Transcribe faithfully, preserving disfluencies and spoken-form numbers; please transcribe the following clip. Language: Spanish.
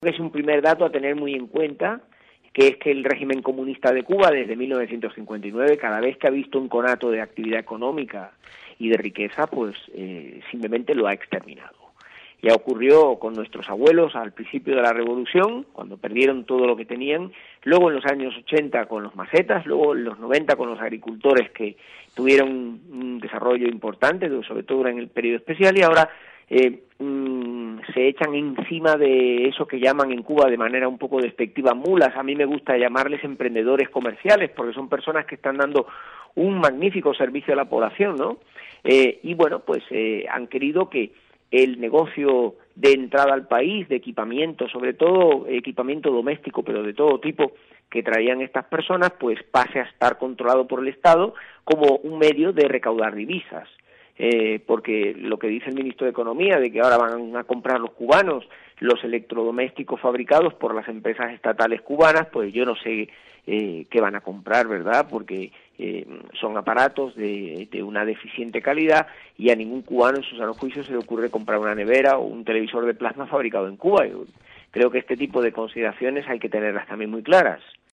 Es un primer dato a tener muy en cuenta, que es que el régimen comunista de Cuba desde mil novecientos cincuenta y nueve, cada vez que ha visto un conato de actividad económica y de riqueza, pues eh, simplemente lo ha exterminado. Ya ocurrió con nuestros abuelos al principio de la Revolución, cuando perdieron todo lo que tenían, luego en los años ochenta con los macetas, luego en los noventa con los agricultores que tuvieron un desarrollo importante, sobre todo en el periodo especial, y ahora eh, mmm, se echan encima de eso que llaman en Cuba de manera un poco despectiva mulas. A mí me gusta llamarles emprendedores comerciales, porque son personas que están dando un magnífico servicio a la población, ¿no? Eh, y bueno, pues eh, han querido que el negocio de entrada al país, de equipamiento, sobre todo equipamiento doméstico, pero de todo tipo, que traían estas personas, pues pase a estar controlado por el Estado como un medio de recaudar divisas. Eh, porque lo que dice el ministro de Economía, de que ahora van a comprar los cubanos los electrodomésticos fabricados por las empresas estatales cubanas, pues yo no sé eh, qué van a comprar, ¿verdad? Porque eh, son aparatos de, de una deficiente calidad y a ningún cubano en su sano juicio se le ocurre comprar una nevera o un televisor de plasma fabricado en Cuba. Yo creo que este tipo de consideraciones hay que tenerlas también muy claras.